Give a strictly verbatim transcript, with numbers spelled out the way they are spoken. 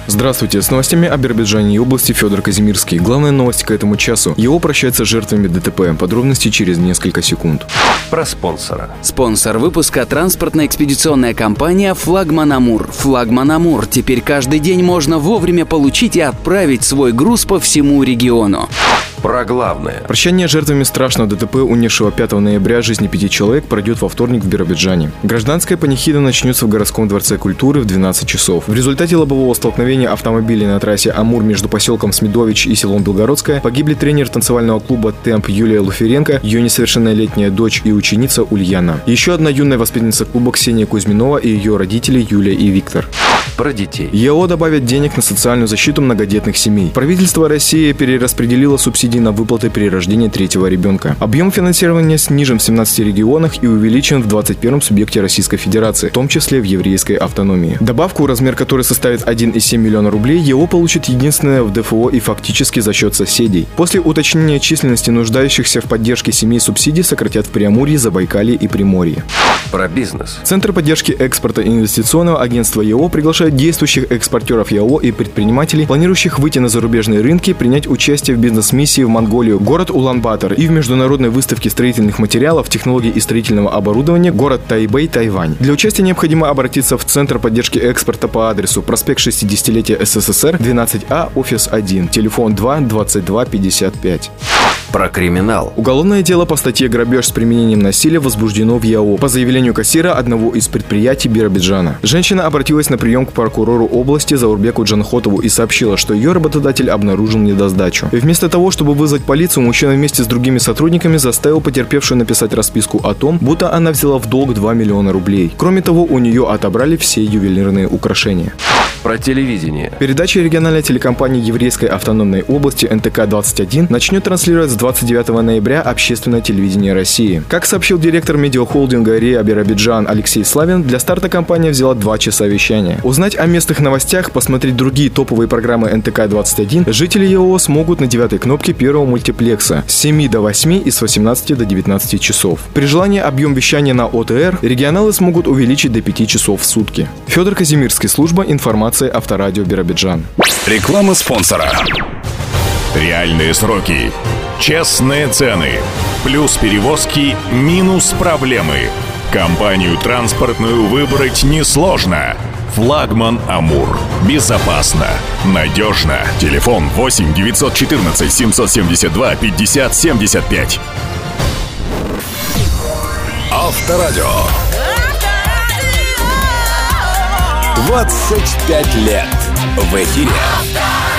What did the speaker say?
Здравствуйте, с новостями о Биробиджане и области Федор Казимирский. Главная новость к этому часу. ЕО прощается с жертвами ДТП. Подробности через несколько секунд. Про спонсора. Спонсор выпуска – транспортно-экспедиционная компания «Флагман Амур». «Флагман Амур». Теперь каждый день можно вовремя получить и отправить свой груз по всему региону. Про главное. Прощание с жертвами страшного ДТП, унесшего пятого ноября жизни пяти человек, пройдет во вторник в Биробиджане. Гражданская панихида начнется в городском дворце культуры в двенадцать часов. В результате лобового столкновения автомобилей на трассе Амур между поселком Смедович и селом Белгородское погибли тренер танцевального клуба «Темп» Юлия Луференко, ее несовершеннолетняя дочь и ученица Ульяна. Еще одна юная воспитанница клуба Ксения Кузьминова и ее родители Юлия и Виктор. Про детей. ЕО добавит денег на социальную защиту многодетных семей. Правительство России перераспределило субсидии на выплаты при рождении третьего ребенка. Объем финансирования снижен в семнадцати регионах и увеличен в двадцать первом субъекте Российской Федерации, в том числе в еврейской автономии. Добавку, размер которой составит один и семь миллиона рублей, ЕО получит единственное в ДФО и фактически за счет соседей. После уточнения численности нуждающихся в поддержке семей субсидий сократят в Преамурье, Забайкалье и Приморье. Про бизнес. Центр поддержки экспорта и инвестиционного агентства ЕО приглашает действующих экспортеров ЕО и предпринимателей, планирующих выйти на зарубежные рынки, принять участие в бизнес-миссии в Монголию, город Улан-Батор, и в международной выставке строительных материалов, технологий и строительного оборудования, город Тайбэй, Тайвань. Для участия необходимо обратиться в Центр поддержки экспорта по адресу проспект шестидесятилетия СССР, двенадцать А, офис один, телефон два двадцать два пятьдесят пять. Про криминал. Уголовное дело по статье «Грабеж с применением насилия» возбуждено в ЕАО по заявлению кассира одного из предприятий Биробиджана. Женщина обратилась на прием к прокурору области Заурбеку Джанхотову и сообщила, что ее работодатель обнаружил недосдачу. И вместо того, чтобы вызвать полицию, мужчина вместе с другими сотрудниками заставил потерпевшую написать расписку о том, будто она взяла в долг два миллиона рублей. Кроме того, у нее отобрали все ювелирные украшения. Про телевидение. Передача региональной телекомпании Еврейской автономной области эн тэ ка двадцать один начнет транслировать с двадцать девятого ноября общественное телевидение России. Как сообщил директор медиахолдинга РИА Биробиджан Алексей Славин, для старта компания взяла два часа вещания. Узнать о местных новостях, посмотреть другие топовые программы эн тэ ка двадцать один жители ЕО смогут на девятой кнопке первого мультиплекса с семи до восьми и с восемнадцати до девятнадцати часов. При желании объем вещания на о тэ эр регионалы смогут увеличить до пяти часов в сутки. Федор Казимирский, служба информации Авторадио Биробиджан. Реклама спонсора. Реальные сроки, честные цены, плюс перевозки, минус проблемы. Компанию транспортную выбрать несложно. Флагман Амур. Безопасно, надежно. Телефон восемь девятьсот четырнадцать семьсот семьдесят два пятьдесят семьдесят пять. Авторадио. двадцать пять лет в эфире.